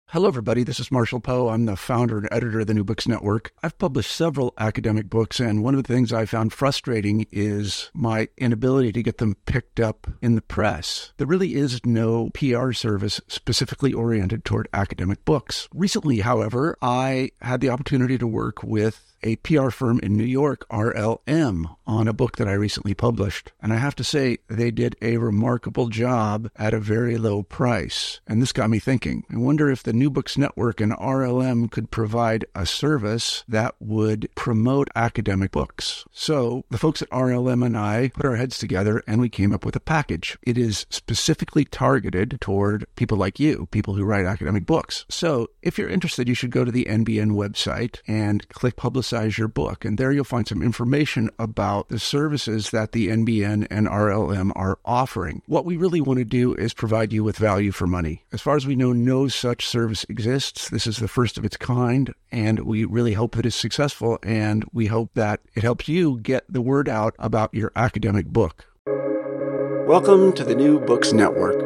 Hello, everybody. This is Marshall Poe. I'm the founder and editor of the New Books Network. I've published several academic books, and one of the things I found frustrating is my inability to get them picked up in the press. There really is no PR service specifically oriented toward academic books. Recently, however, I had the opportunity to work with a PR firm in New York, RLM, on a book that I recently published. And I have to say, they did a remarkable job at a very low price. And this got me thinking. I wonder if the New Books Network and RLM could provide a service that would promote academic books. So the folks at RLM and I put our heads together and we came up with a package. It is specifically targeted toward people like you, people who write academic books. So if you're interested, you should go to the NBN website and click Publicize Your Book. And there you'll find some information about the services that the NBN and RLM are offering. What we really want to do is provide you with value for money. As far as we know, no such service exists. This is the first of its kind, and we really hope that it's successful, and we hope that it helps you get the word out about your academic book. Welcome to the New Books Network.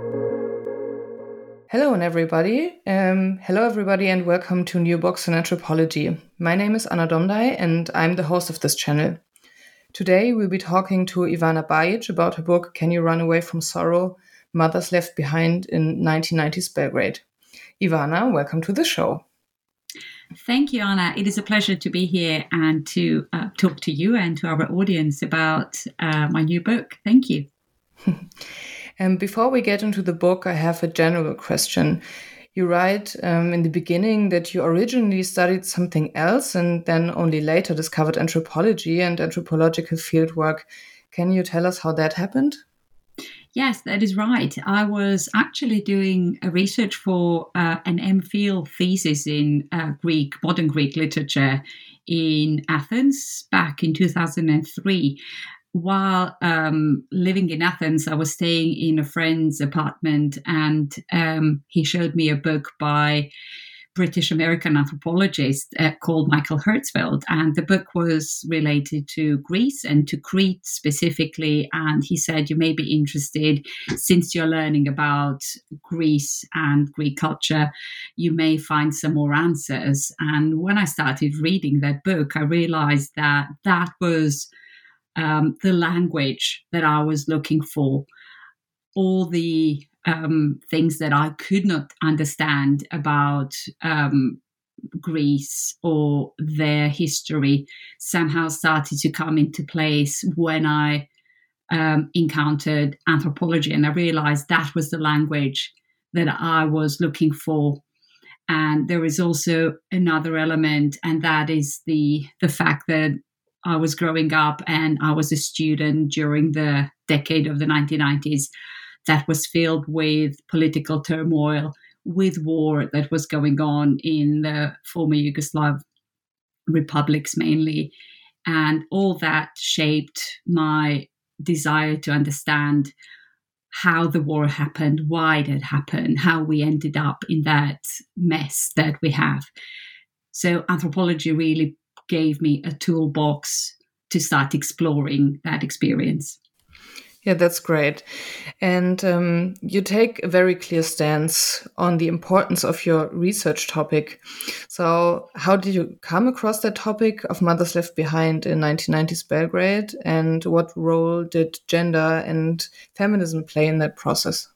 Hello, everybody, and welcome to New Books in Anthropology. My name is Anna Domdai, and I'm the host of this channel. Today, we'll be talking to Ivana Bajic about her book, Can You Run Away from Sorrow? Mothers Left Behind in 1990s Belgrade. Ivana, welcome to the show. Thank you, Anna. It is a pleasure to be here and to talk to you and to our audience about my new book. Thank you. And before we get into the book, I have a general question. You write in the beginning that you originally studied something else and then only later discovered anthropology and anthropological fieldwork. Can you tell us how that happened? Yes, that is right. I was actually doing a research for an MPhil thesis in modern Greek literature in Athens back in 2003. While living in Athens, I was staying in a friend's apartment, and he showed me a book by British-American anthropologist called Michael Herzfeld. And the book was related to Greece and to Crete specifically. And he said, you may be interested, since you're learning about Greece and Greek culture, you may find some more answers. And when I started reading that book, I realized that that was the language that I was looking for. All the things that I could not understand about Greece or their history somehow started to come into place when I encountered anthropology, and I realized that was the language that I was looking for. And there is also another element, and that is the fact that I was growing up and I was a student during the decade of the 1990s that was filled with political turmoil, with war that was going on in the former Yugoslav republics mainly. And all that shaped my desire to understand how the war happened, why it had happened, how we ended up in that mess that we have. So anthropology really gave me a toolbox to start exploring that experience. Yeah, that's great. And you take a very clear stance on the importance of your research topic. So how did you come across that topic of Mothers Left Behind in 1990s Belgrade? And what role did gender and feminism play in that process?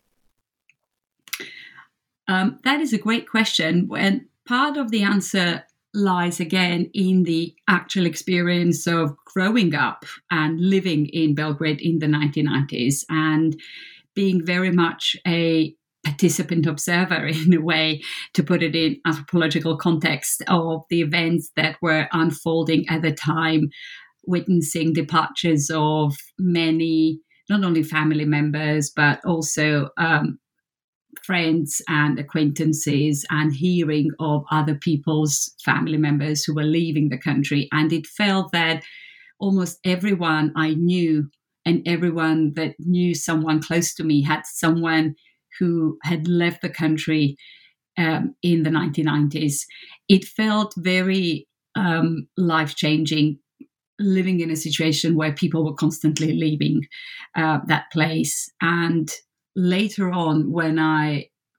That is a great question. And part of the answer lies again in the actual experience of growing up and living in Belgrade in the 1990s and being very much a participant observer, in a way, to put it in anthropological context, of the events that were unfolding at the time, witnessing departures of many, not only family members, but also friends and acquaintances, and hearing of other people's family members who were leaving the country. And it felt that almost everyone I knew and everyone that knew someone close to me had someone who had left the country in the 1990s. It felt very life-changing, living in a situation where people were constantly leaving that place. And later on, when I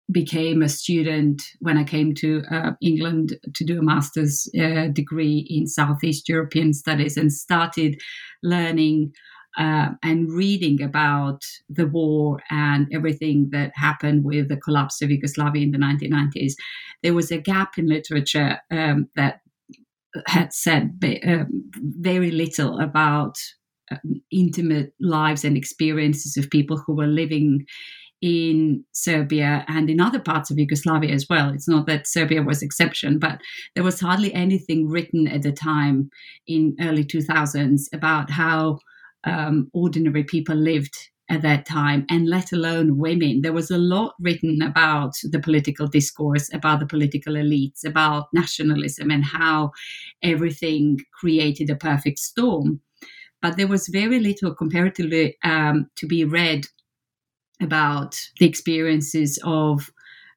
became a student when I came to England to do a master's degree in Southeast European Studies, and started learning and reading about the war and everything that happened with the collapse of Yugoslavia in the 1990s, there was a gap in literature that had said very little about intimate lives and experiences of people who were living in Serbia and in other parts of Yugoslavia as well. It's not that Serbia was exception, but there was hardly anything written at the time in early 2000s about how ordinary people lived at that time, and let alone women. There was a lot written about the political discourse, about the political elites, about nationalism, and how everything created a perfect storm. But there was very little comparatively to be read about the experiences of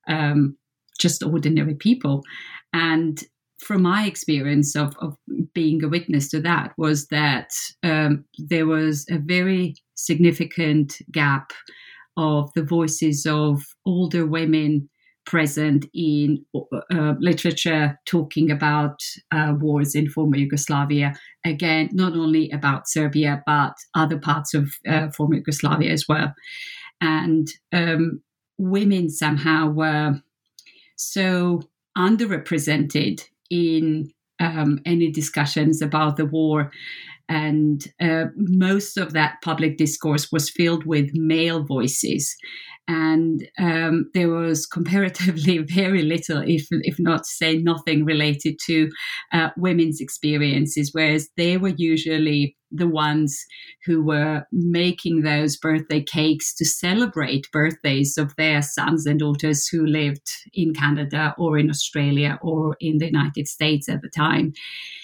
just ordinary people. And from my experience of being a witness to that was that there was a very significant gap of the voices of older women present in literature talking about wars in former Yugoslavia. Again, not only about Serbia, but other parts of former Yugoslavia as well. And women somehow were so underrepresented in any discussions about the war. And most of that public discourse was filled with male voices. And there was comparatively very little, if not say nothing, related to women's experiences, whereas they were usually the ones who were making those birthday cakes to celebrate birthdays of their sons and daughters who lived in Canada or in Australia or in the United States at the time.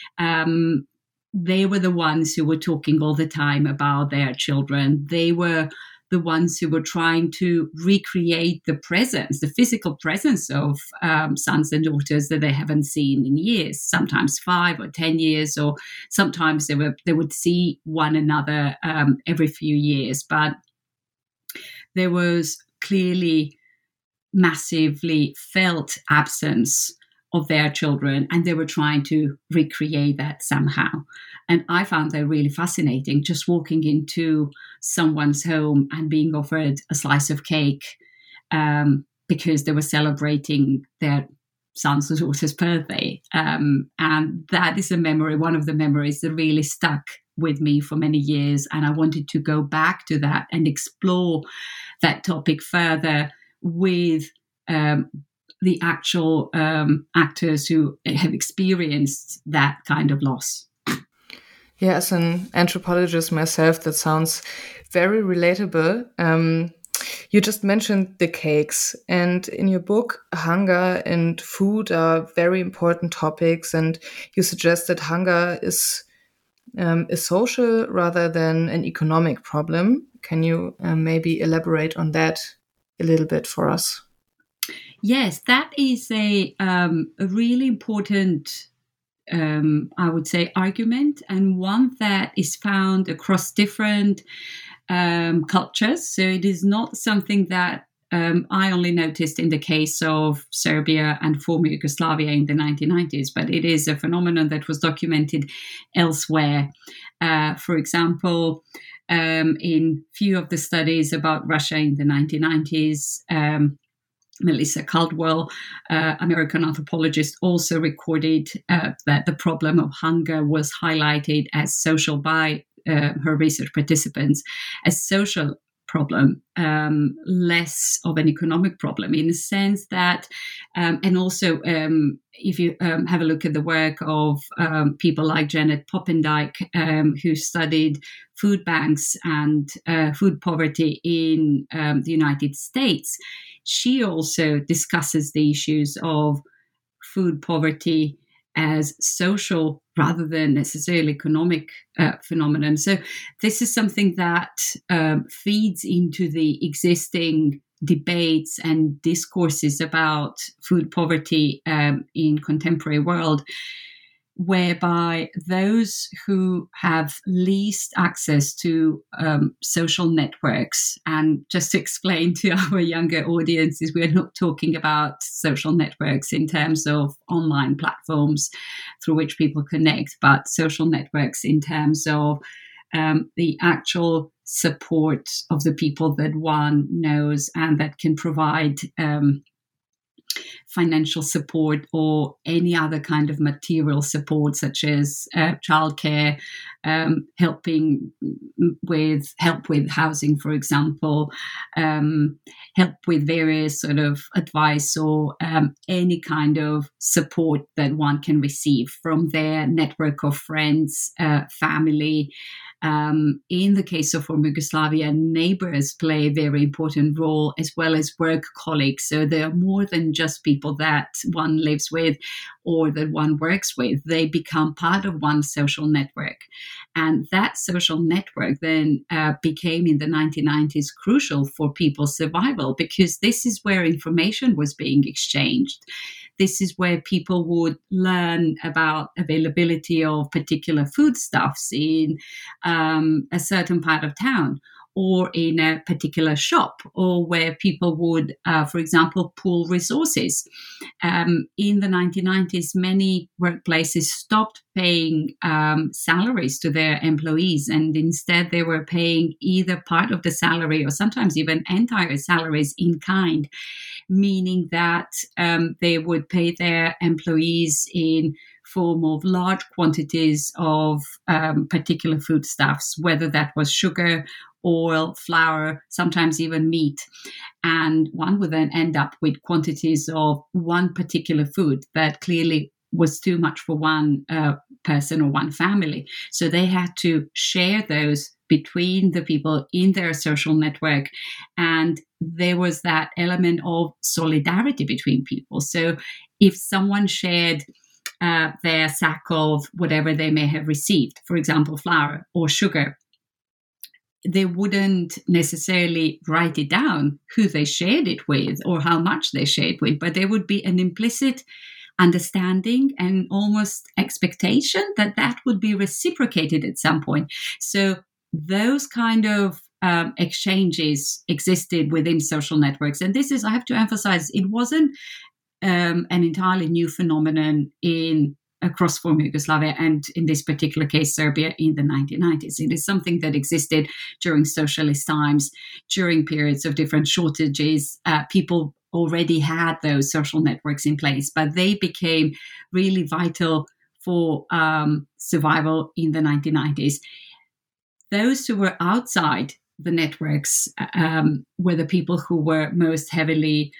They were the ones who were talking all the time about their children. They were the ones who were trying to recreate the presence, the physical presence of sons and daughters that they haven't seen in years, sometimes 5 or 10 years, or sometimes they would see one another every few years. But there was clearly massively felt absence of their children, and they were trying to recreate that somehow. And I found that really fascinating, just walking into someone's home and being offered a slice of cake because they were celebrating their son's or daughter's birthday. And that is a memory, one of the memories that really stuck with me for many years. And I wanted to go back to that and explore that topic further with the actual actors who have experienced that kind of loss. Yeah, as an anthropologist myself, that sounds very relatable. You just mentioned the cakes, and in your book, hunger and food are very important topics, and you suggest that hunger is social rather than an economic problem. Can you maybe elaborate on that a little bit for us? Yes, that is a really important, I would say, argument, and one that is found across different cultures. So it is not something that I only noticed in the case of Serbia and former Yugoslavia in the 1990s, but it is a phenomenon that was documented elsewhere. For example, in few of the studies about Russia in the 1990s, Melissa Caldwell, American anthropologist, also recorded that the problem of hunger was highlighted as social by her research participants, as social problem, less of an economic problem, in the sense that, and also if you have a look at the work of people like Janet Poppendijk, who studied food banks and food poverty in the United States, she also discusses the issues of food poverty as social rather than necessarily economic phenomenon. So this is something that feeds into the existing debates and discourses about food poverty in contemporary world. whereby those who have least access to social networks, and just to explain to our younger audiences, we're not talking about social networks in terms of online platforms through which people connect, but social networks in terms of the actual support of the people that one knows and that can provide financial support or any other kind of material support, such as childcare, help with housing, for example, help with various sort of advice or any kind of support that one can receive from their network of friends, family. In the case of former Yugoslavia, neighbors play a very important role, as well as work colleagues. So they are more than just people that one lives with or that one works with. They become part of one's social network. And that social network then became in the 1990s crucial for people's survival, because this is where information was being exchanged. This is where people would learn about availability of particular foodstuffs in a certain part of town or in a particular shop, or where people would, for example, pool resources. In the 1990s, many workplaces stopped paying salaries to their employees, and instead they were paying either part of the salary or sometimes even entire salaries in kind, meaning that they would pay their employees in form of large quantities of particular foodstuffs, whether that was sugar, oil, flour, sometimes even meat. And one would then end up with quantities of one particular food that clearly was too much for one person or one family. So they had to share those between the people in their social network. And there was that element of solidarity between people. So if someone shared their sack of whatever they may have received, for example, flour or sugar, they wouldn't necessarily write it down who they shared it with or how much they shared with, but there would be an implicit understanding and almost expectation that that would be reciprocated at some point. So those kind of exchanges existed within social networks. And this is, I have to emphasize, it wasn't an entirely new phenomenon across former Yugoslavia, and in this particular case, Serbia, in the 1990s. It is something that existed during socialist times, during periods of different shortages. People already had those social networks in place, but they became really vital for survival in the 1990s. Those who were outside the networks were the people who were most heavily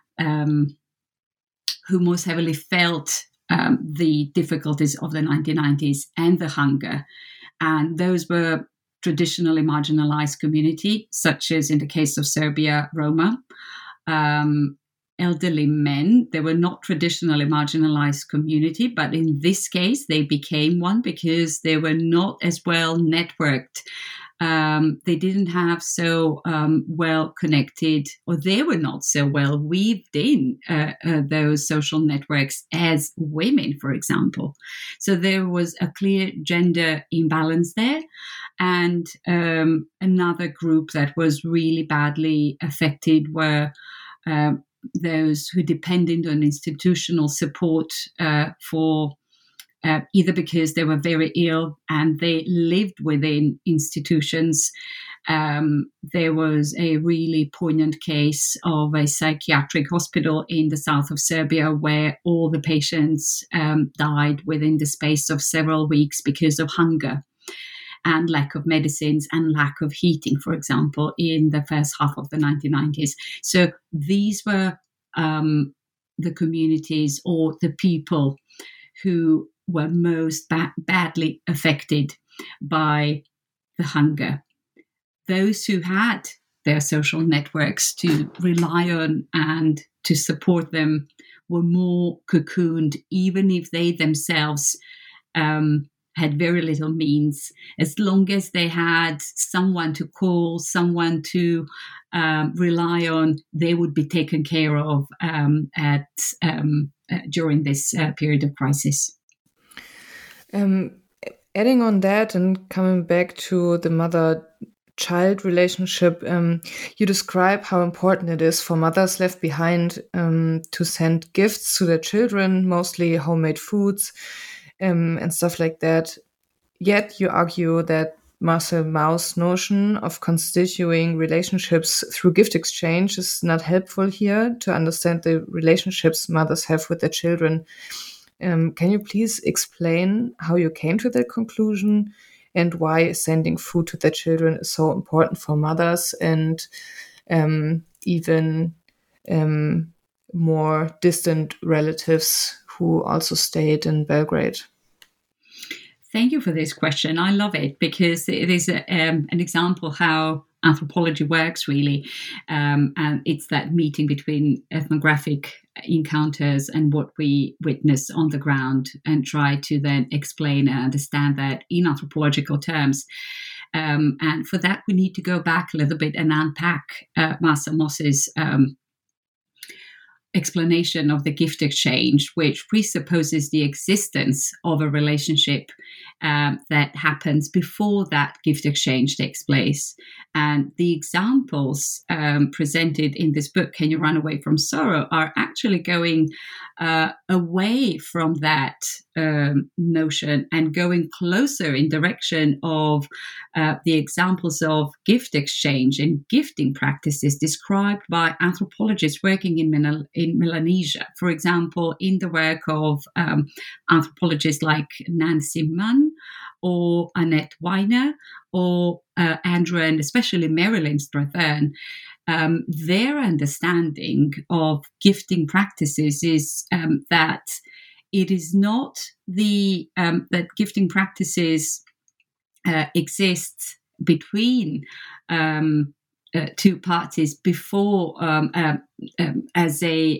felt the difficulties of the 1990s and the hunger. And those were traditionally marginalized community, such as in the case of Serbia, Roma, elderly men. They were not traditionally marginalized community, but in this case, they became one because they were not as well networked. They didn't have so well connected, or they were not so well weaved in those social networks as women, for example. So there was a clear gender imbalance there. And another group that was really badly affected were those who depended on institutional support for either because they were very ill and they lived within institutions. There was a really poignant case of a psychiatric hospital in the south of Serbia where all the patients died within the space of several weeks because of hunger and lack of medicines and lack of heating, for example, in the first half of the 1990s. So these were the communities or the people who were most badly affected by the hunger. Those who had their social networks to rely on and to support them were more cocooned, even if they themselves had very little means. As long as they had someone to call, someone to rely on, they would be taken care of during this period of crisis. Adding on that and coming back to the mother-child relationship, you describe how important it is for mothers left behind to send gifts to their children, mostly homemade foods and stuff like that. Yet you argue that Marcel Mauss' notion of constituting relationships through gift exchange is not helpful here to understand the relationships mothers have with their children. Can you please explain how you came to that conclusion and why sending food to their children is so important for mothers and even more distant relatives who also stayed in Belgrade? Thank you for this question. I love it because it is an example how anthropology works, really. And it's that meeting between ethnographic encounters and what we witness on the ground and try to then explain and understand that in anthropological terms. And for that, we need to go back a little bit and unpack Marcel Mauss's explanation of the gift exchange, which presupposes the existence of a relationship that happens before that gift exchange takes place. And the examples presented in this book, Can You Run Away from Sorrow, are actually going away from that notion and going closer in direction of the examples of gift exchange and gifting practices described by anthropologists working in Melanesia. For example, in the work of anthropologists like Nancy Munn or Annette Weiner or Andrew and especially Marilyn Strathern, their understanding of gifting practices is that it is not that gifting practices exist between two parties before as a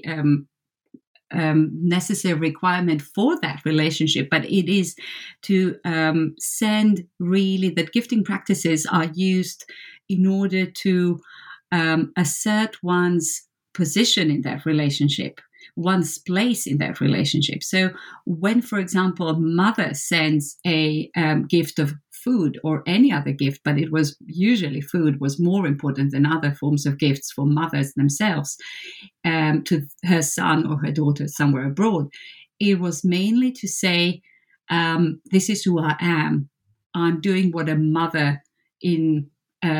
necessary requirement for that relationship, but it is to send really that gifting practices are used in order to assert one's position in that relationship, one's place in that relationship. So when, for example, a mother sends a gift of food or any other gift, but it was usually food was more important than other forms of gifts for mothers themselves, to her son or her daughter somewhere abroad, it was mainly to say, this is who I am. I'm doing what a mother in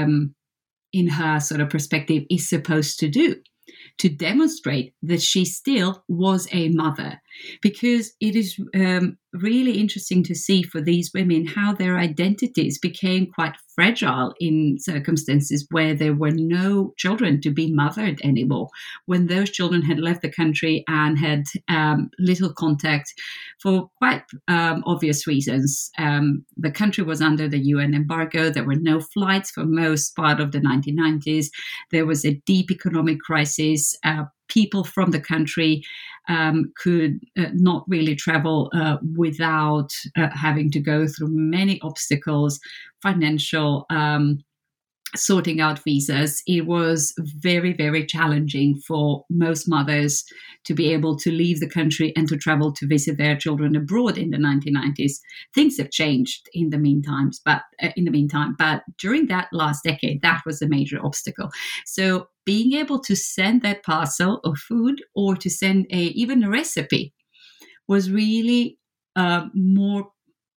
her sort of perspective is supposed to do, to demonstrate that she still was a mother. Because it is really interesting to see for these women how their identities became quite fragile in circumstances where there were no children to be mothered anymore, when those children had left the country and had little contact for quite obvious reasons. The country was under the UN embargo. There were no flights for most part of the 1990s. There was a deep economic crisis. People from the country could not really travel without having to go through many obstacles, financial, sorting out visas. It was very, very challenging for most mothers to be able to leave the country and to travel to visit their children abroad in the 1990s. Things have changed in the meantime, but during that last decade, that was a major obstacle. So being able to send that parcel of food or to send even a recipe was really more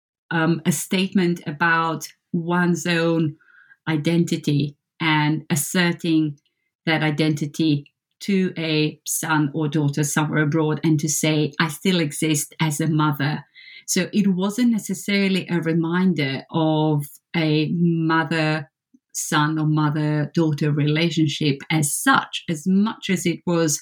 a statement about one's own identity and asserting that identity to a son or daughter somewhere abroad, and to say, I still exist as a mother. So it wasn't necessarily a reminder of a mother-son or mother-daughter relationship as such, as much as it was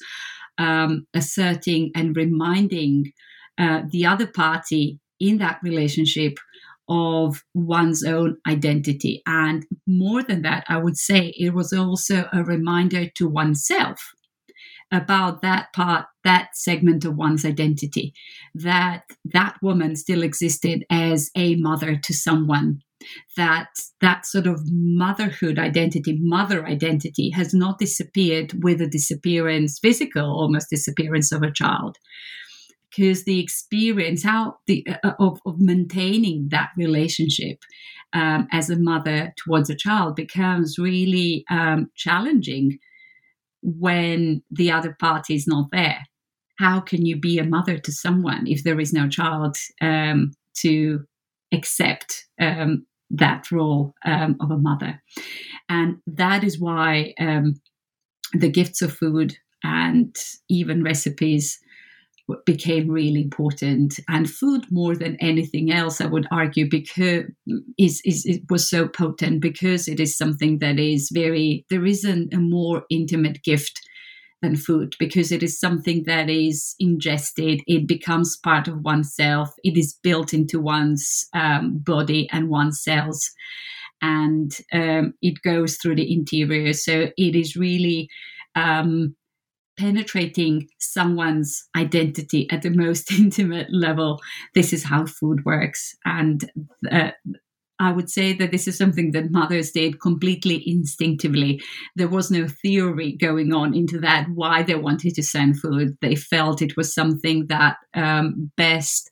asserting and reminding the other party in that relationship of one's own identity. And more than that, I would say it was also a reminder to oneself about that part, that segment of one's identity, that that woman still existed as a mother to someone, that sort of motherhood identity, mother identity has not disappeared with the disappearance, physical almost disappearance of a child. because the experience of maintaining that relationship as a mother towards a child becomes really challenging when the other party is not there. How can you be a mother to someone if there is no child to accept that role of a mother? And that is why the gifts of food and even recipes became really important. And food, more than anything else, I would argue, because it was so potent, because it is something that is there isn't a more intimate gift than food, because it is something that is ingested, it becomes part of oneself, it is built into one's body and one's cells, and it goes through the interior. So it is really penetrating someone's identity at the most intimate level. This is how food works. And I would say that this is something that mothers did completely instinctively. There was no theory going on into that, why they wanted to send food. They felt it was something that best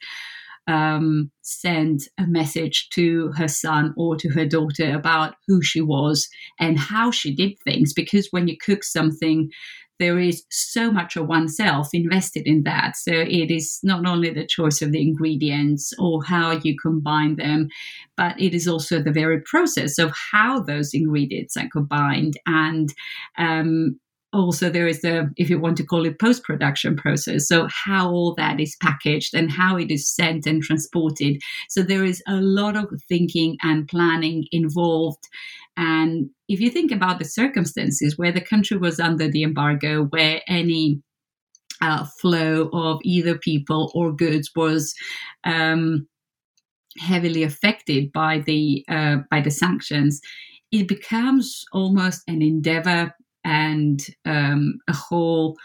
sent a message to her son or to her daughter about who she was and how she did things. Because when you cook something, there is so much of oneself invested in that. So it is not only the choice of the ingredients or how you combine them, but it is also the very process of how those ingredients are combined. And also there is the, if you want to call it, post-production process. So how all that is packaged and how it is sent and transported. So there is a lot of thinking and planning involved. And if you think about the circumstances where the country was under the embargo, where any flow of either people or goods was heavily affected by the sanctions, it becomes almost an endeavor and a whole.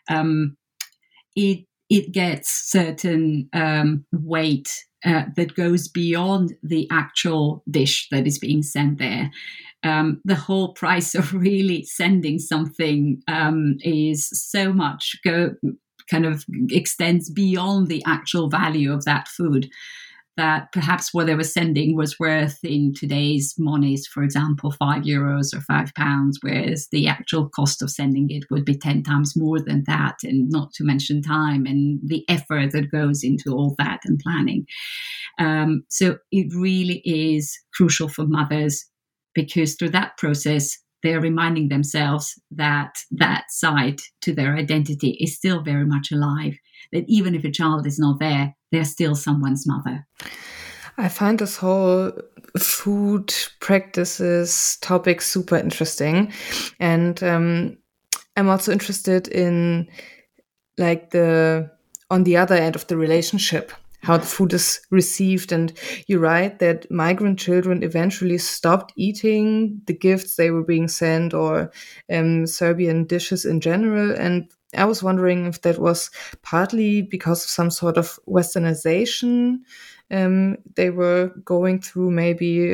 It gets certain weight that goes beyond the actual dish that is being sent there. The whole price of really sending something is so much kind of extends beyond the actual value of that food, that perhaps what they were sending was worth in today's monies, for example, €5 or £5, whereas the actual cost of sending it would be 10 times more than that, and not to mention time and the effort that goes into all that and planning. So it really is crucial for mothers, because through that process, they're reminding themselves that that side to their identity is still very much alive, that even if a child is not there, they're still someone's mother. I find this whole food practices topic super interesting. And I'm also interested in on the other end of the relationship, how the food is received. And you write that migrant children eventually stopped eating the gifts they were being sent, or Serbian dishes in general. And I was wondering if that was partly because of some sort of westernization they were going through, maybe,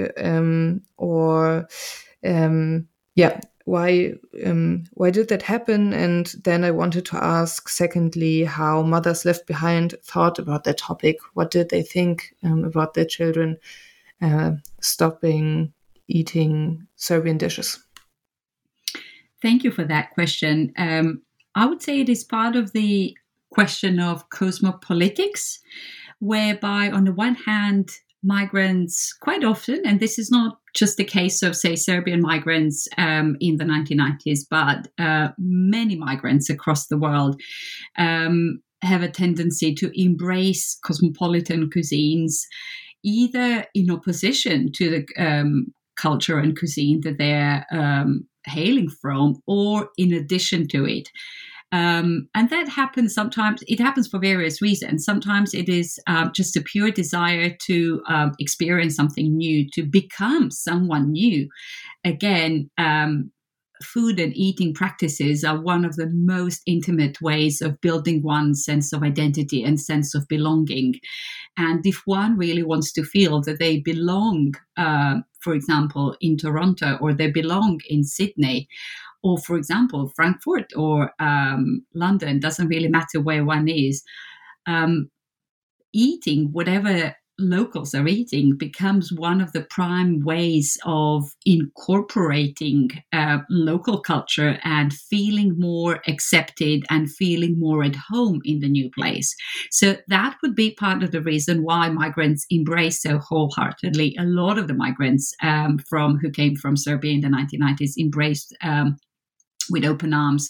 why did that happen? And then I wanted to ask, secondly, how Mothers Left Behind thought about that topic. What did they think about their children stopping eating Serbian dishes? Thank you for that question. I would say it is part of the question of cosmopolitics, whereby on the one hand, migrants quite often, and this is not just the case of, say, Serbian migrants in the 1990s, but many migrants across the world have a tendency to embrace cosmopolitan cuisines, either in opposition to the culture and cuisine that they're hailing from, or in addition to it. And that happens sometimes. It happens for various reasons. Sometimes it is just a pure desire to experience something new, to become someone new. Again, food and eating practices are one of the most intimate ways of building one's sense of identity and sense of belonging. And if one really wants to feel that they belong, for example, in Toronto, or they belong in Sydney, or, for example, Frankfurt or London, doesn't really matter where one is, eating whatever locals are eating becomes one of the prime ways of incorporating local culture and feeling more accepted and feeling more at home in the new place. So that would be part of the reason why migrants embrace so wholeheartedly. A lot of the migrants who came from Serbia in the 1990s embraced with open arms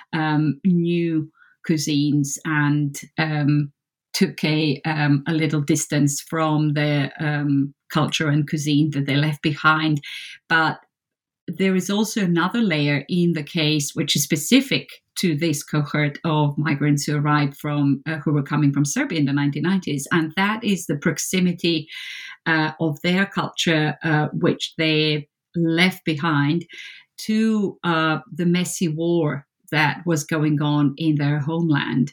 new cuisines and took a little distance from the culture and cuisine that they left behind. But there is also another layer in the case which is specific to this cohort of migrants who arrived from, who were coming from Serbia in the 1990s, and that is the proximity of their culture, which they left behind, to the messy war that was going on in their homeland.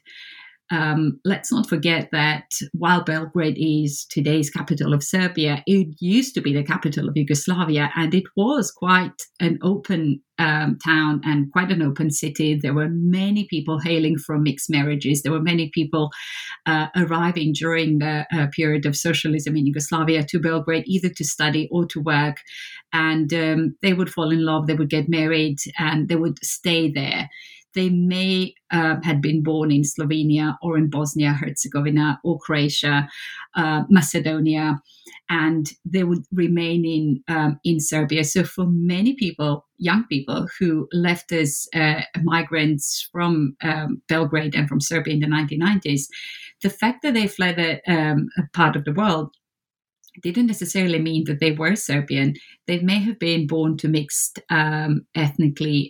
Let's not forget that while Belgrade is today's capital of Serbia, it used to be the capital of Yugoslavia, and it was quite an open town and quite an open city. There were many people hailing from mixed marriages. There were many people arriving during the period of socialism in Yugoslavia to Belgrade, either to study or to work. And they would fall in love, they would get married, and they would stay there. They may had been born in Slovenia or in Bosnia, Herzegovina or Croatia, Macedonia, and they would remain in Serbia. So for many people, young people who left as migrants from Belgrade and from Serbia in the 1990s, the fact that they fled a part of the world didn't necessarily mean that they were Serbian. They may have been born to mixed ethnically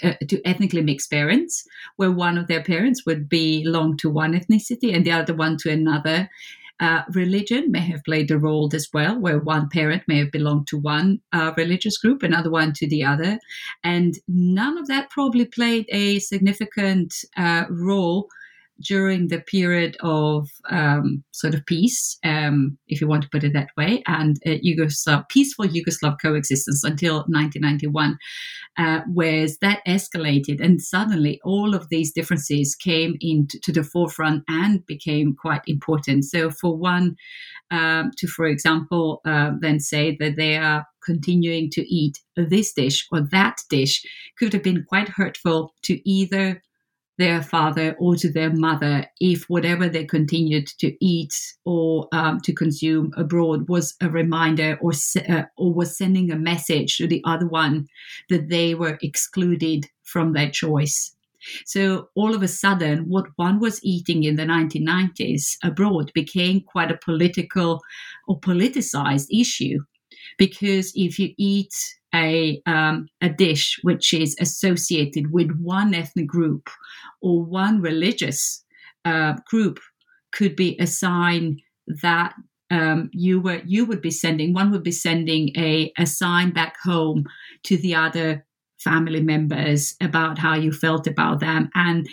mixed parents, where one of their parents would belong to one ethnicity and the other one to another. Religion may have played a role as well, where one parent may have belonged to one religious group, another one to the other. And none of that probably played a significant role during the period of sort of peace, if you want to put it that way, and peaceful Yugoslav coexistence until 1991, whereas that escalated and suddenly all of these differences came into the forefront and became quite important. So for one to, for example, then say that they are continuing to eat this dish or that dish could have been quite hurtful to either their father or to their mother if whatever they continued to eat or to consume abroad was a reminder or was sending a message to the other one that they were excluded from their choice. So all of a sudden, what one was eating in the 1990s abroad became quite a political or politicized issue. Because if you eat a dish which is associated with one ethnic group or one religious group, could be a sign that one would be sending a sign back home to the other family members about how you felt about them. And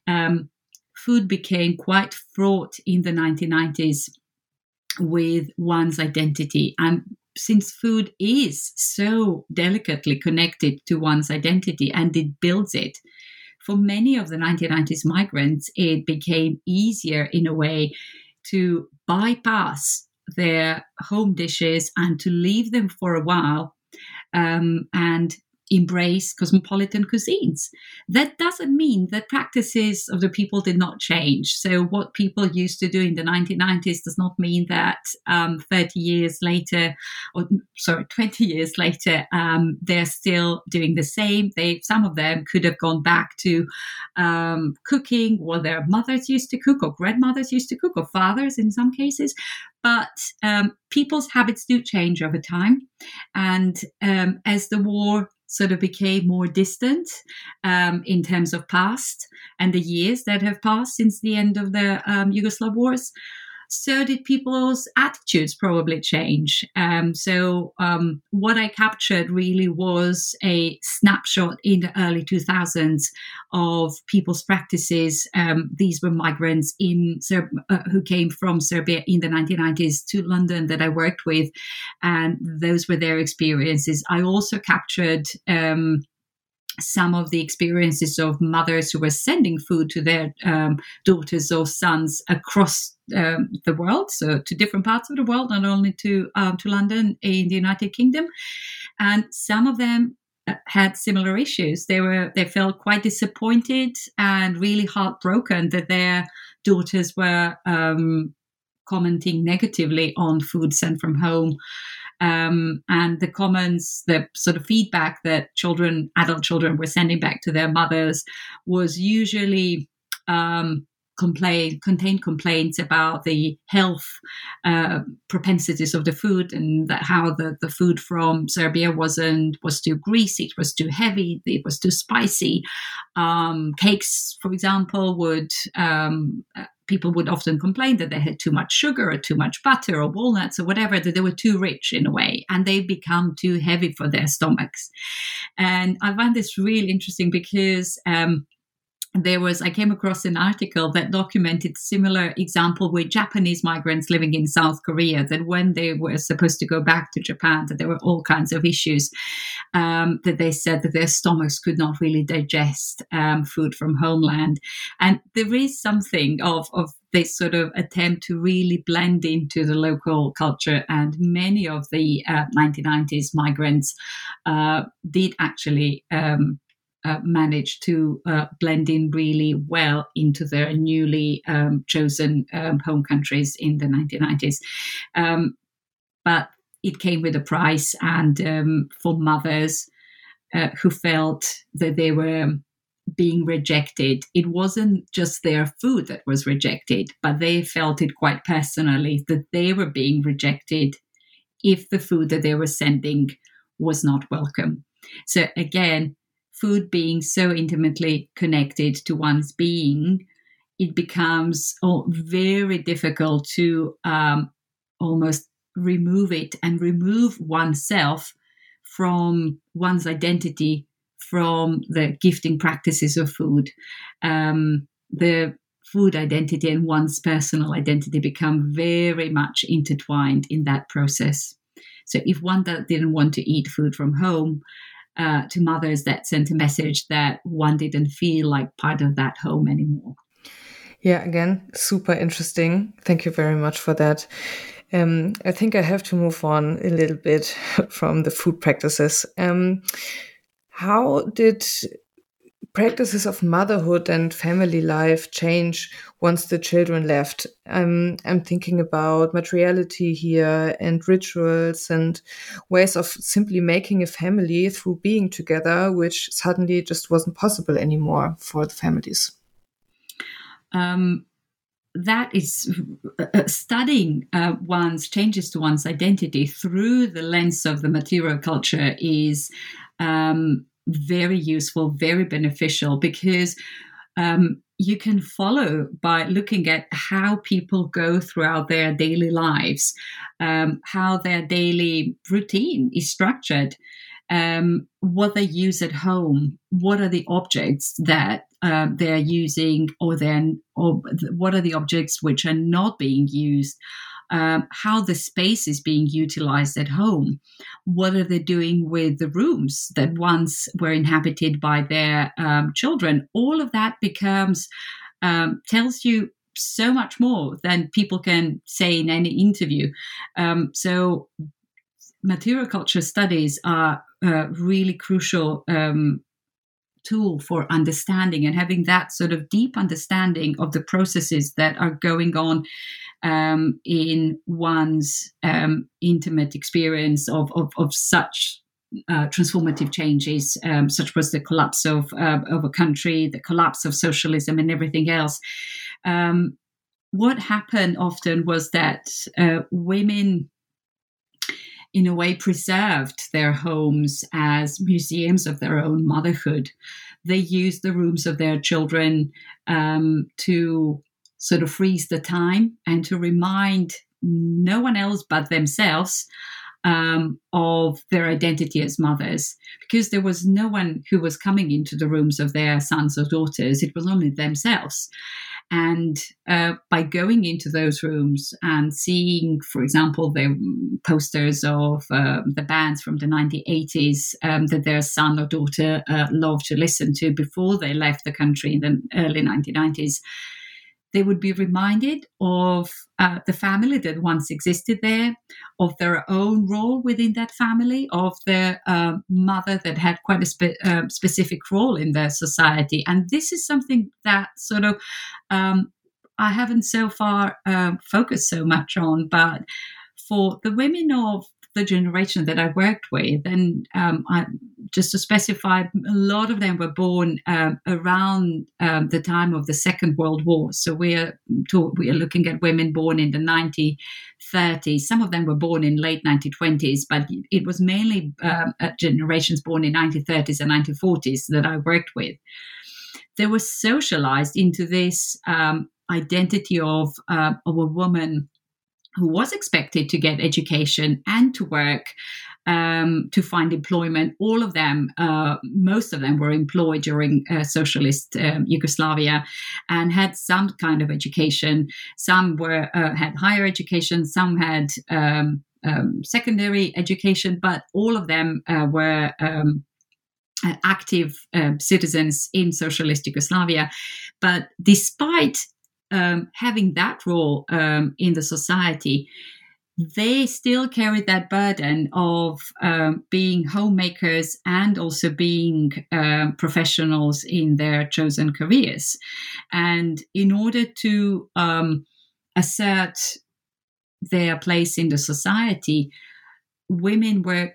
food became quite fraught in the 1990s with one's identity. And since food is so delicately connected to one's identity and it builds it, for many of the 1990s migrants, it became easier in a way to bypass their home dishes and to leave them for a while and embrace cosmopolitan cuisines. That doesn't mean that practices of the people did not change. So what people used to do in the 1990s does not mean that 20 years later, they're still doing the same. Some of them could have gone back to cooking what their mothers used to cook or grandmothers used to cook or fathers in some cases. But people's habits do change over time. And as the war sort of became more distant in terms of past and the years that have passed since the end of the Yugoslav wars, so did people's attitudes probably change. So what I captured really was a snapshot in the early 2000s of people's practices. These were migrants who came from Serbia in the 1990s to London that I worked with, and those were their experiences. I also captured some of the experiences of mothers who were sending food to their daughters or sons across the world, so to different parts of the world, not only to London in the United Kingdom. And some of them had similar issues. They felt quite disappointed and really heartbroken that their daughters were commenting negatively on food sent from home. And the comments, the sort of feedback that adult children were sending back to their mothers was usually contained complaints about the health propensities of the food, and that how the food from Serbia was too greasy, it was too heavy, it was too spicy. Cakes, for example, people would often complain that they had too much sugar or too much butter or walnuts or whatever, that they were too rich in a way, and they become too heavy for their stomachs. And I find this really interesting because I came across an article that documented similar example with Japanese migrants living in South Korea, that when they were supposed to go back to Japan, that there were all kinds of issues, that they said that their stomachs could not really digest food from homeland. And there is something of this sort of attempt to really blend into the local culture. And many of the 1990s migrants did actually managed to blend in really well into their newly chosen home countries in the 1990s. But it came with a price, and for mothers who felt that they were being rejected, it wasn't just their food that was rejected, but they felt it quite personally, that they were being rejected if the food that they were sending was not welcome. So again, food being so intimately connected to one's being, it becomes very difficult to almost remove it and remove oneself from one's identity, from the gifting practices of food. The food identity and one's personal identity become very much intertwined in that process. So if one didn't want to eat food from home, to mothers, that sent a message that one didn't feel like part of that home anymore. Yeah, again, super interesting. Thank you very much for that. I think I have to move on a little bit from the food practices. How did practices of motherhood and family life change once the children left? I'm thinking about materiality here, and rituals and ways of simply making a family through being together, which suddenly just wasn't possible anymore for the families. That is studying one's changes to one's identity through the lens of the material culture is very useful, very beneficial, because you can follow by looking at how people go throughout their daily lives, how their daily routine is structured, what they use at home, what are the objects that they're using, or what are the objects which are not being used, how the space is being utilized at home, what are they doing with the rooms that once were inhabited by their children. All of that tells you so much more than people can say in any interview. So material culture studies are a really crucial tool for understanding and having that sort of deep understanding of the processes that are going on in one's intimate experience of such transformative changes, such was the collapse of a country, the collapse of socialism and everything else. What happened often was that women, in a way, preserved their homes as museums of their own motherhood. They used the rooms of their children to sort of freeze the time and to remind no one else but themselves of their identity as mothers, because there was no one who was coming into the rooms of their sons or daughters. It was only themselves. And by going into those rooms and seeing, for example, the posters of the bands from the 1980s that their son or daughter loved to listen to before they left the country in the early 1990s, they would be reminded of the family that once existed there, of their own role within that family, of their mother that had quite a specific role in their society. And this is something that sort of I haven't so far focused so much on, but for the women of the generation that I worked with, and just to specify, a lot of them were born around the time of the Second World War. So we are looking at women born in the 1930s. Some of them were born in late 1920s, but it was mainly generations born in 1930s and 1940s that I worked with. They were socialized into this identity of a woman who was expected to get education and to work, to find employment. All of them, most of them were employed during socialist Yugoslavia and had some kind of education. Some had higher education, some had secondary education, but all of them were active citizens in socialist Yugoslavia. But despite having that role in the society, they still carried that burden of being homemakers and also being professionals in their chosen careers. And in order to assert their place in the society, women were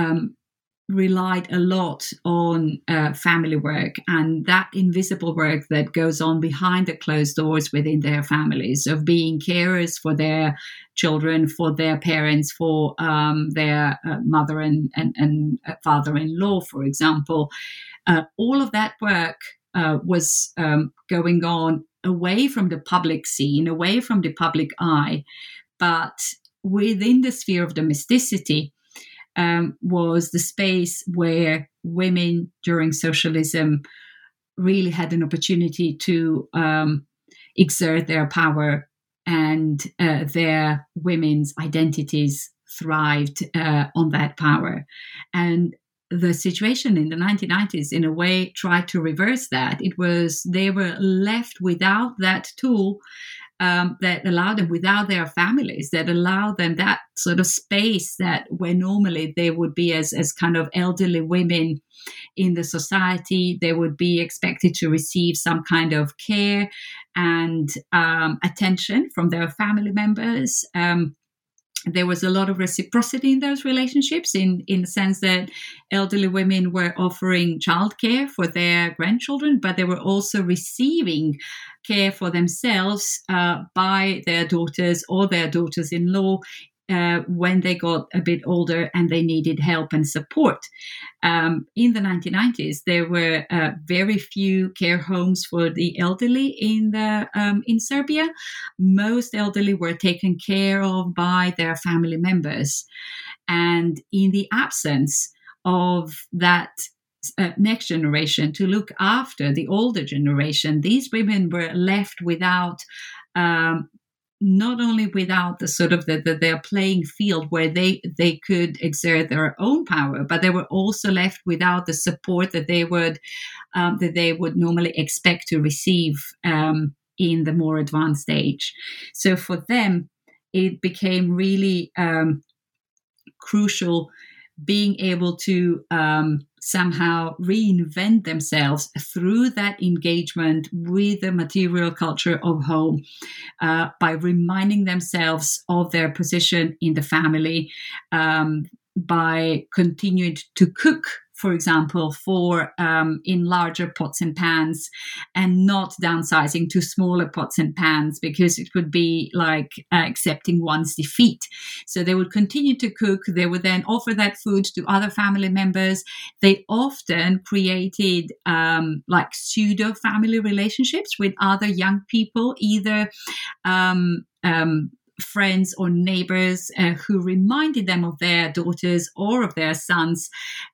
relied a lot on family work and that invisible work that goes on behind the closed doors within their families, of being carers for their children, for their parents, for their mother and father-in-law, for example. All of that work was going on away from the public scene, away from the public eye, but within the sphere of domesticity, was the space where women during socialism really had an opportunity to exert their power, and their women's identities thrived on that power. And the situation in the 1990s, in a way, tried to reverse that. They were left without that tool that allowed them, without their families, that allowed them that sort of space that where normally they would be as kind of elderly women in the society, they would be expected to receive some kind of care and attention from their family members. There was a lot of reciprocity in those relationships in the sense that elderly women were offering childcare for their grandchildren, but they were also receiving care for themselves by their daughters or their daughters-in-law when they got a bit older and they needed help and support. In the 1990s, there were very few care homes for the elderly in Serbia. Most elderly were taken care of by their family members. And in the absence of that next generation to look after the older generation, these women were left without not only without the sort of their playing field where they could exert their own power, but they were also left without the support that they would normally expect to receive in the more advanced age. So for them, it became really crucial being able to somehow reinvent themselves through that engagement with the material culture of home, by reminding themselves of their position in the family, by continuing to cook, for example, in larger pots and pans, and not downsizing to smaller pots and pans, because it would be like accepting one's defeat. So they would continue to cook. They would then offer that food to other family members. They often created like pseudo family relationships with other young people, either friends or neighbors who reminded them of their daughters or of their sons,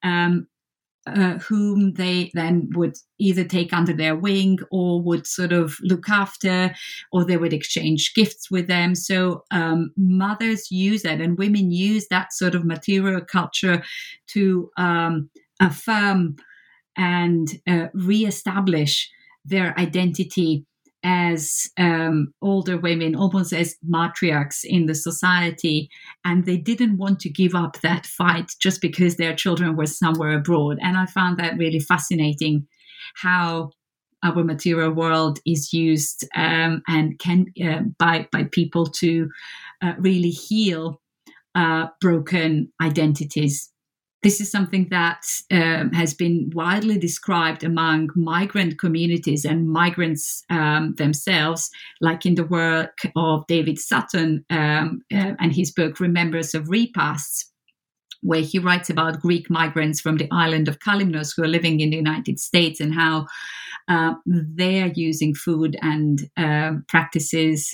whom they then would either take under their wing or would sort of look after, or they would exchange gifts with them. So mothers use that, and women use that sort of material culture to affirm and reestablish their identity as older women, almost as matriarchs in the society. And they didn't want to give up that fight just because their children were somewhere abroad. And I found that really fascinating, how our material world is used and can by people to really heal broken identities. This is something that has been widely described among migrant communities and migrants themselves, like in the work of David Sutton and his book Remembrance of Repasts, where he writes about Greek migrants from the island of Kalymnos who are living in the United States, and how they're using food and practices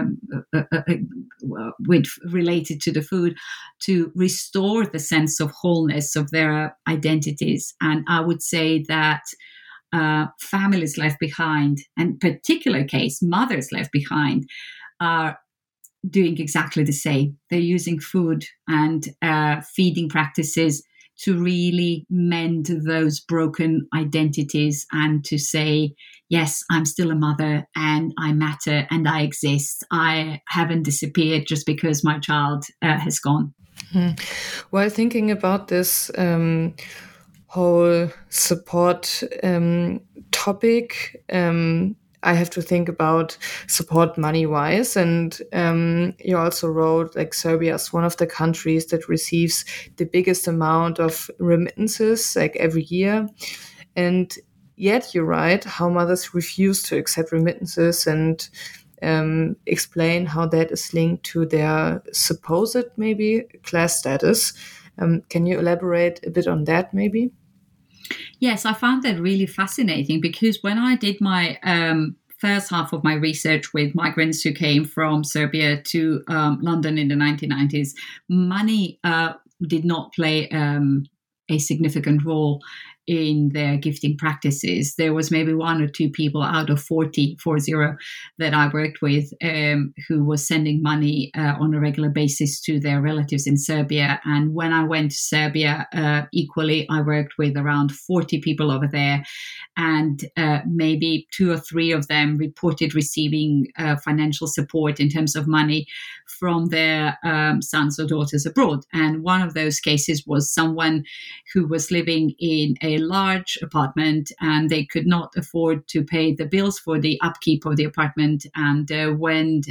related to the food to restore the sense of wholeness of their identities. And I would say that families left behind, and particular case, mothers left behind, are doing exactly the same. They're using food and feeding practices to really mend those broken identities and to say, yes, I'm still a mother and I matter and I exist. I haven't disappeared just because my child has gone. While thinking about this whole support topic, I have to think about support money-wise. And you also wrote, like, Serbia is one of the countries that receives the biggest amount of remittances, like, every year. And yet you write how mothers refuse to accept remittances, and explain how that is linked to their supposed, maybe, class status. Can you elaborate a bit on that, maybe? Yes, I found that really fascinating, because when I did my first half of my research with migrants who came from Serbia to London in the 1990s, money did not play a significant role in their gifting practices. There was maybe one or two people out of 40 that I worked with who was sending money on a regular basis to their relatives in Serbia. And when I went to Serbia, equally, I worked with around 40 people over there. And maybe 2 or 3 of them reported receiving financial support in terms of money from their sons or daughters abroad. And one of those cases was someone who was living in a large apartment, and they could not afford to pay the bills for the upkeep of the apartment. And when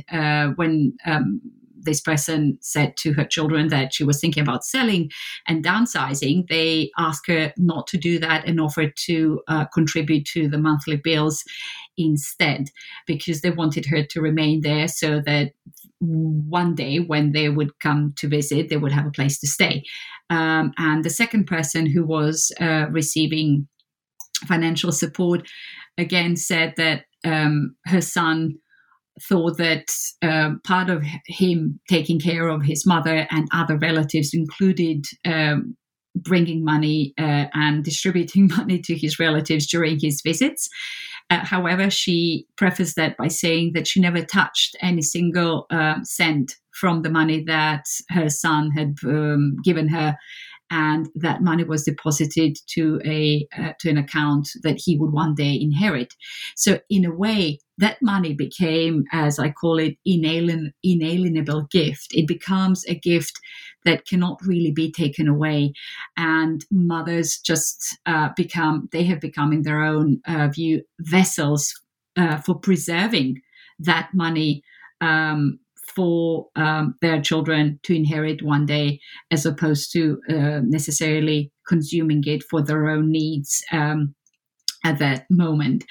this person said to her children that she was thinking about selling and downsizing, they asked her not to do that and offered to contribute to the monthly bills instead, because they wanted her to remain there so that one day when they would come to visit, they would have a place to stay. And the second person who was receiving financial support again said that her son thought that part of him taking care of his mother and other relatives included bringing money and distributing money to his relatives during his visits. However, she prefaced that by saying that she never touched any single cent from the money that her son had given her, and that money was deposited to an account that he would one day inherit. So in a way, that money became, as I call it, inalienable gift. It becomes a gift that cannot really be taken away. And mothers just have become in their own view vessels for preserving that money for their children to inherit one day, as opposed to necessarily consuming it for their own needs at that moment.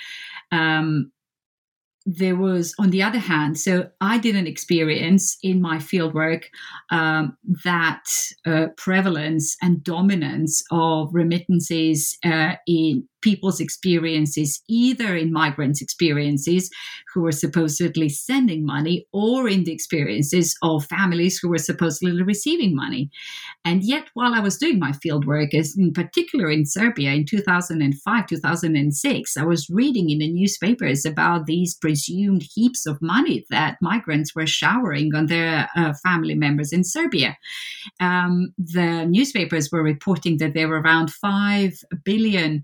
There was, on the other hand, so I didn't experience in my fieldwork that prevalence and dominance of remittances in people's experiences, either in migrants' experiences who were supposedly sending money, or in the experiences of families who were supposedly receiving money. And yet, while I was doing my fieldwork, as in particular in Serbia in 2005, 2006, I was reading in the newspapers about these presumed heaps of money that migrants were showering on their family members in Serbia. The newspapers were reporting that there were around $5 billion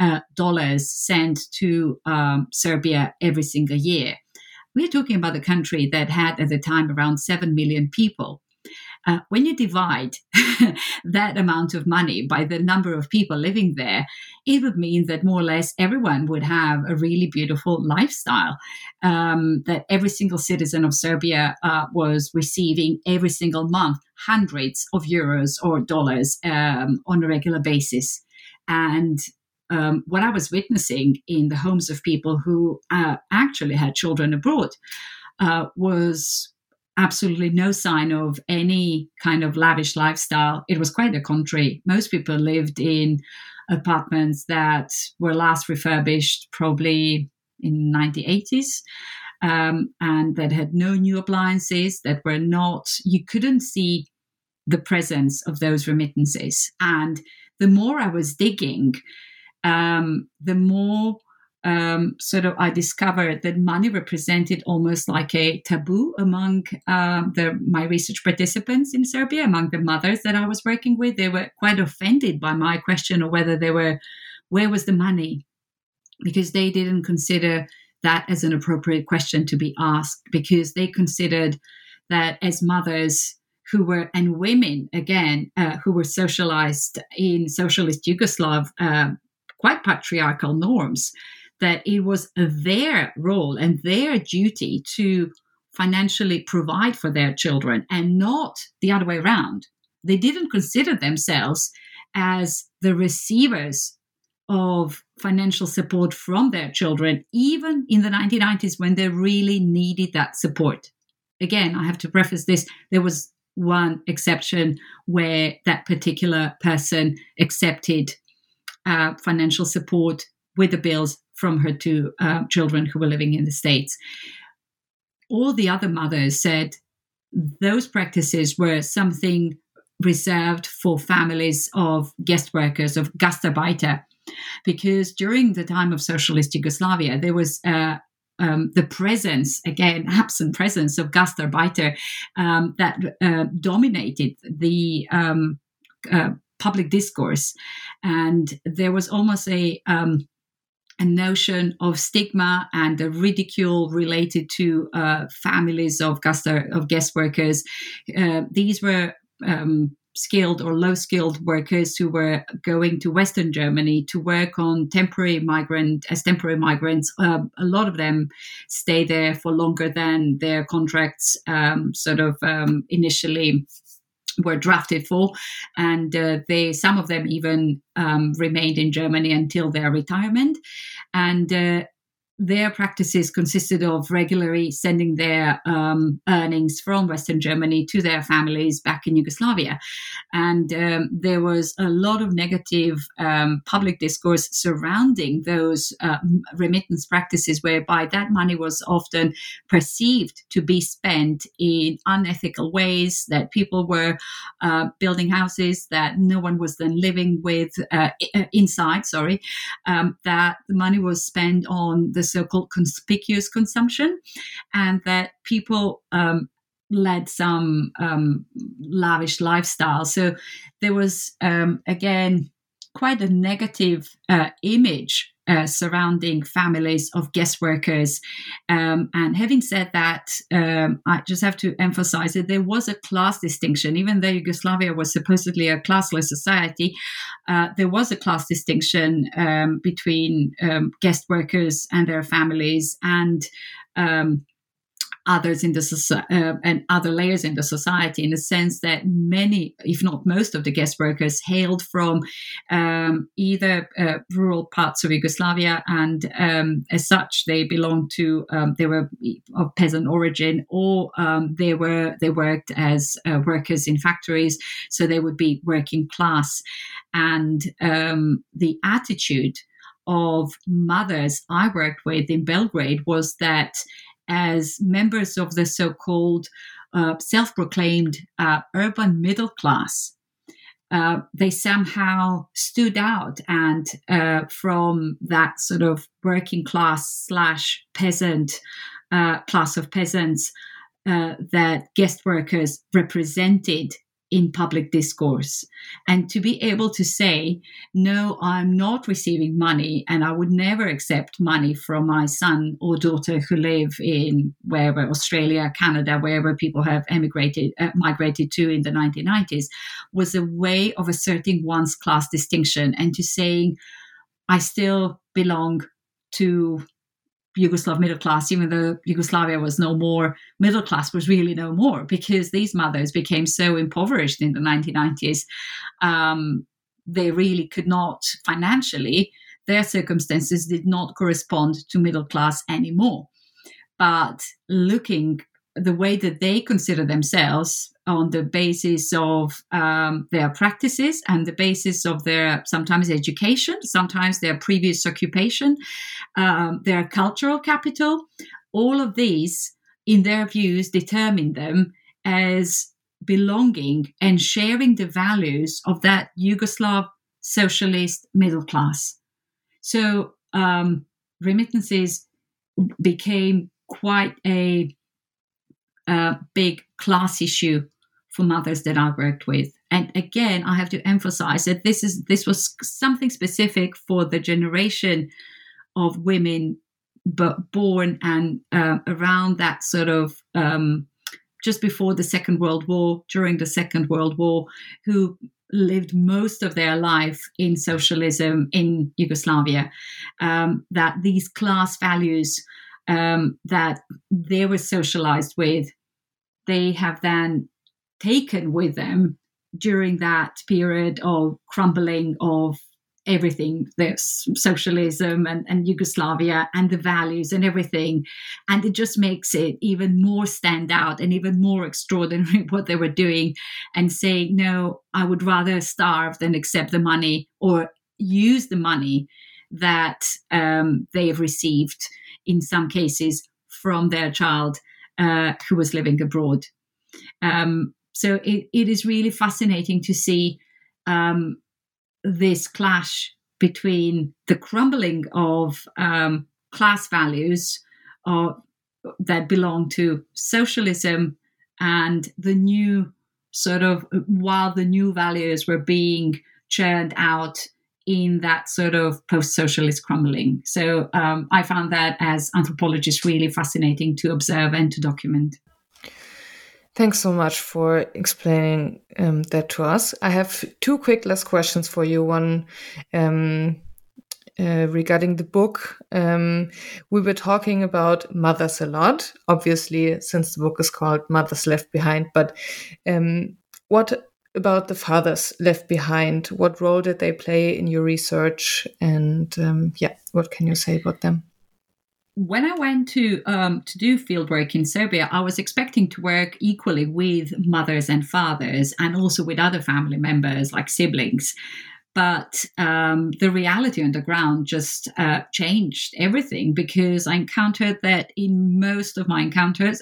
sent to Serbia every single year. We're talking about a country that had at the time around 7 million people. When you divide that amount of money by the number of people living there, it would mean that more or less everyone would have a really beautiful lifestyle, that every single citizen of Serbia was receiving every single month hundreds of euros or dollars on a regular basis. And what I was witnessing in the homes of people who actually had children abroad was absolutely no sign of any kind of lavish lifestyle. It was quite the contrary. Most people lived in apartments that were last refurbished probably in the 1980s, and that had no new appliances, that were not, you couldn't see the presence of those remittances. And the more I was digging, the more I discovered that money represented almost like a taboo among my research participants in Serbia, among the mothers that I was working with. They were quite offended by my question of where was the money? Because they didn't consider that as an appropriate question to be asked, because they considered that as mothers and women, again, who were socialized in socialist Yugoslav, quite patriarchal norms, that it was their role and their duty to financially provide for their children and not the other way around. They didn't consider themselves as the receivers of financial support from their children, even in the 1990s when they really needed that support. Again, I have to preface this, there was one exception where that particular person accepted financial support with the bills from her two children who were living in the States. All the other mothers said those practices were something reserved for families of guest workers, of Gastarbeiter, because during the time of socialist Yugoslavia, there was the presence, again, absent presence of Gastarbeiter that dominated the public discourse. And there was almost a notion of stigma and a ridicule related to families of guest workers. These were skilled or low-skilled workers who were going to Western Germany to work on temporary migrants. A lot of them stay there for longer than their contracts initially were drafted for, and some of them even remained in Germany until their retirement. And their practices consisted of regularly sending their earnings from Western Germany to their families back in Yugoslavia. And there was a lot of negative public discourse surrounding those remittance practices, whereby that money was often perceived to be spent in unethical ways, that people were building houses that no one was then living with inside, that the money was spent on the so-called conspicuous consumption, and that people led some lavish lifestyle. So there was, again, quite a negative image surrounding families of guest workers. And having said that, I just have to emphasize that there was a class distinction. Even though Yugoslavia was supposedly a classless society, there was a class distinction between guest workers and their families and others in the and other layers in the society, in the sense that many, if not most, of the guest workers hailed from either rural parts of Yugoslavia, and as such, they belonged to they were of peasant origin, or they worked as workers in factories, so they would be working class, and the attitude of mothers I worked with in Belgrade was that as members of the so-called self-proclaimed urban middle class, they somehow stood out, and from that sort of working class / peasant class of peasants that guest workers represented in public discourse. And to be able to say, no, I'm not receiving money, and I would never accept money from my son or daughter who live in wherever, Australia, Canada, wherever people have migrated to in the 1990s, was a way of asserting one's class distinction and to saying, I still belong to Yugoslav middle class, even though Yugoslavia was no more, middle class was really no more, because these mothers became so impoverished in the 1990s. They really could not financially, their circumstances did not correspond to middle class anymore. But looking the way that they consider themselves on the basis of their practices and the basis of their sometimes education, sometimes their previous occupation, their cultural capital, all of these, in their views, determine them as belonging and sharing the values of that Yugoslav socialist middle class. So remittances became quite a big class issue for mothers that I worked with. And again, I have to emphasize that this was something specific for the generation of women born and around that sort of just before the Second World War, during the Second World War, who lived most of their life in socialism in Yugoslavia, that these class values that they were socialized with, they have then taken with them during that period of crumbling of everything, the socialism and Yugoslavia and the values and everything. And it just makes it even more stand out and even more extraordinary what they were doing, and saying, no, I would rather starve than accept the money or use the money that they've received in some cases from their child who was living abroad. So it is really fascinating to see this clash between the crumbling of class values that belong to socialism and the new sort of, while the new values were being churned out in that sort of post-socialist crumbling. So I found that as anthropologists really fascinating to observe and to document. Thanks so much for explaining that to us. I have two quick last questions for you. One regarding the book. We were talking about mothers a lot, obviously, since the book is called Mothers Left Behind. But what about the fathers left behind? What role did they play in your research? And what can you say about them? When I went to do fieldwork in Serbia, I was expecting to work equally with mothers and fathers, and also with other family members like siblings. But the reality on the ground just changed everything, because I encountered that in most of my encounters,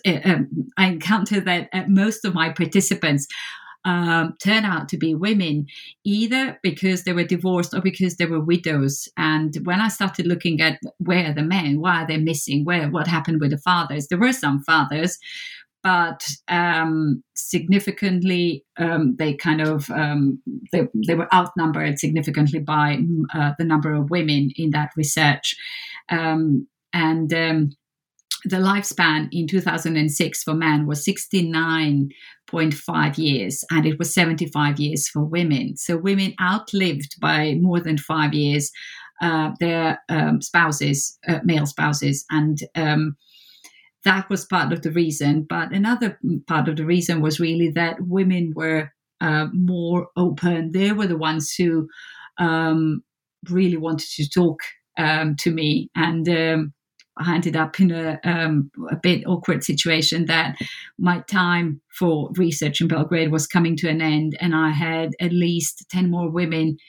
most of my participants turn out to be women, either because they were divorced or because they were widows. And when I started looking at where are the men, why are they missing, what happened with the fathers, there were some fathers, but significantly they kind of they were outnumbered significantly by the number of women in that research. The lifespan in 2006 for men was 69.5 years, and it was 75 years for women. So women outlived by more than 5 years their spouses, male spouses, and that was part of the reason. But another part of the reason was really that women were more open. They were the ones who really wanted to talk to me, and I ended up in a bit awkward situation that my time for research in Belgrade was coming to an end, and I had at least 10 more women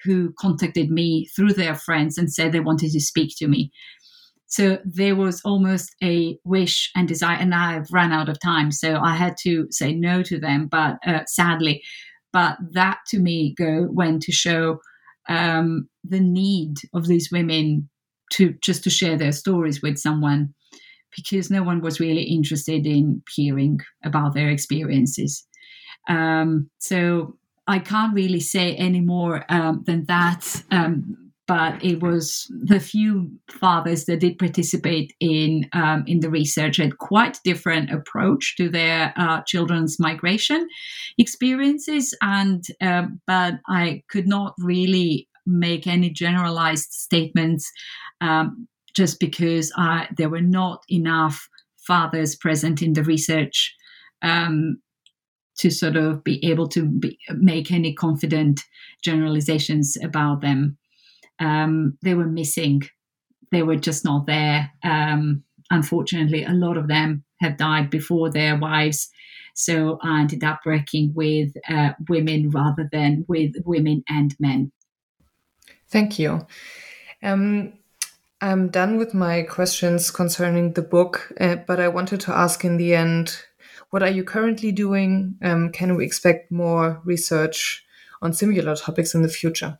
who contacted me through their friends and said they wanted to speak to me. So there was almost a wish and desire, and I've run out of time, so I had to say no to them, but sadly. But that to me went to show the need of these women to share their stories with someone, because no one was really interested in hearing about their experiences. So I can't really say any more than that. But it was the few fathers that did participate in the research had quite different approach to their children's migration experiences, and but I could not really make any generalized statements just because there were not enough fathers present in the research to sort of be able to make any confident generalizations about them. They were missing. They were just not there. Unfortunately, a lot of them have died before their wives. So I ended up working with women rather than with women and men. Thank you. I'm done with my questions concerning the book, but I wanted to ask in the end, what are you currently doing? Can we expect more research on similar topics in the future?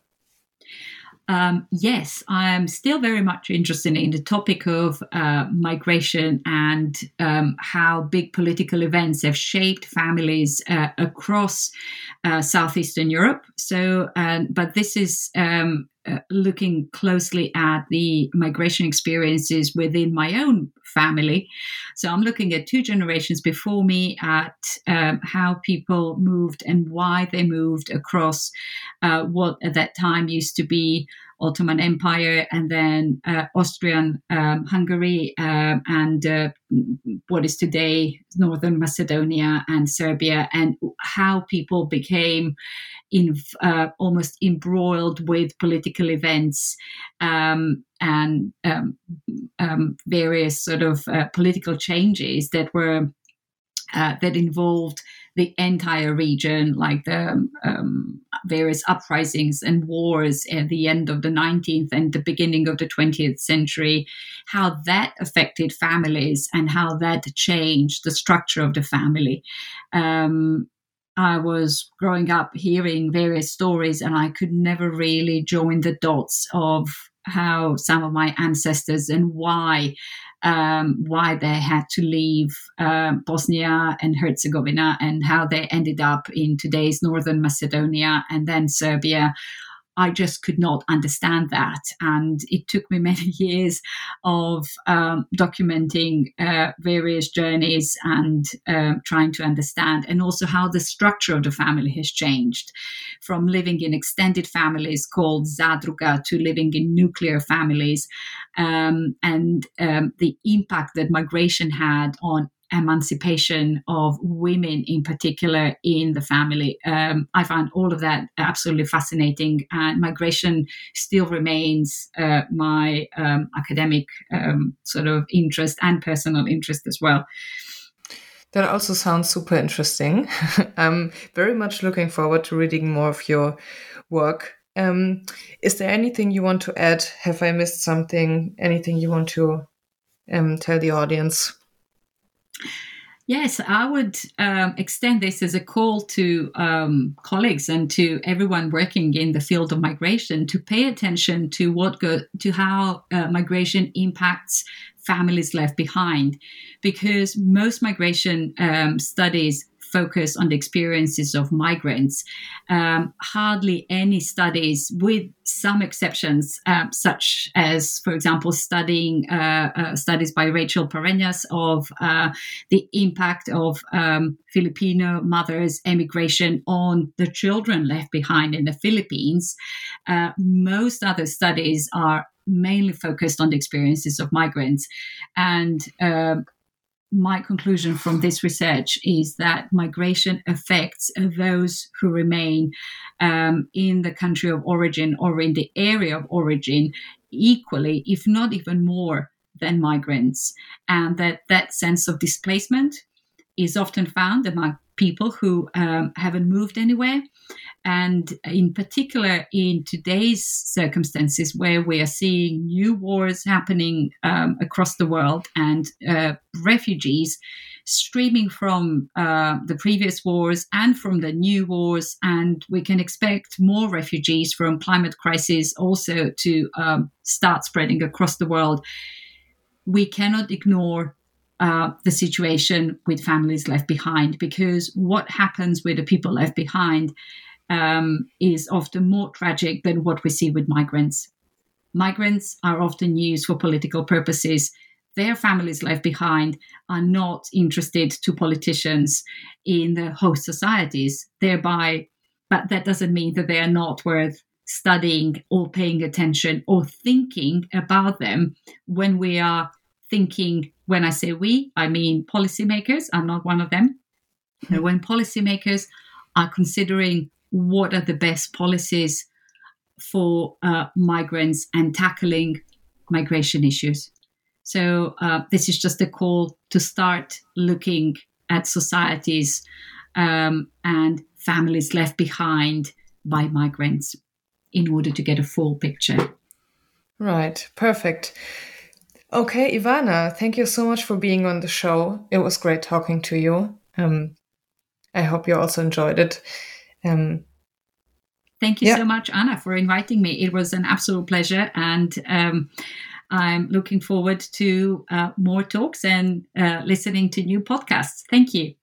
Yes, I'm still very much interested in the topic of migration and how big political events have shaped families across Southeastern Europe. So, but this is looking closely at the migration experiences within my own family. So I'm looking at 2 generations before me at how people moved and why they moved across what at that time used to be Ottoman Empire, and then Austrian Hungary, and what is today Northern Macedonia and Serbia, and how people became almost embroiled with political events and various sort of political changes that were that involved the entire region, like the various uprisings and wars at the end of the 19th and the beginning of the 20th century, how that affected families and how that changed the structure of the family. I was growing up hearing various stories, and I could never really join the dots of how some of my ancestors and why they had to leave Bosnia and Herzegovina, and how they ended up in today's Northern Macedonia and then Serbia. I just could not understand that. And it took me many years of documenting various journeys and trying to understand, and also how the structure of the family has changed from living in extended families called zadruga to living in nuclear families, and the impact that migration had on emancipation of women in particular in the family. I find all of that absolutely fascinating, and migration still remains my academic sort of interest and personal interest as well. That also sounds super interesting. I'm very much looking forward to reading more of your work. Is there anything you want to add? Have I missed something? Anything you want to tell the audience? Yes, I would extend this as a call to colleagues and to everyone working in the field of migration to pay attention to how migration impacts families left behind, because most migration studies focus on the experiences of migrants. Hardly any studies, with some exceptions, such as, for example, studies by Rachel Pareñas of the impact of Filipino mothers' emigration on the children left behind in the Philippines. Most other studies are mainly focused on the experiences of migrants. And my conclusion from this research is that migration affects those who remain in the country of origin or in the area of origin equally, if not even more, than migrants. And that sense of displacement is often found among people who haven't moved anywhere. And in particular, in today's circumstances where we are seeing new wars happening across the world and refugees streaming from the previous wars and from the new wars, and we can expect more refugees from climate crisis also to start spreading across the world. We cannot ignore the situation with families left behind, because what happens with the people left behind is often more tragic than what we see with migrants. Migrants are often used for political purposes. Their families left behind are not interested to politicians in the host societies, thereby, but that doesn't mean that they are not worth studying or paying attention or thinking about them when we are thinking. When I say we, I mean policymakers. I'm not one of them. Mm-hmm. When policymakers are considering what are the best policies for migrants and tackling migration issues. So this is just a call to start looking at societies and families left behind by migrants in order to get a full picture. Right, perfect. Okay, Ivana, thank you so much for being on the show. It was great talking to you. I hope you also enjoyed it. Thank you so much, Anna, for inviting me. It was an absolute pleasure, and I'm looking forward to more talks and listening to new podcasts. Thank you.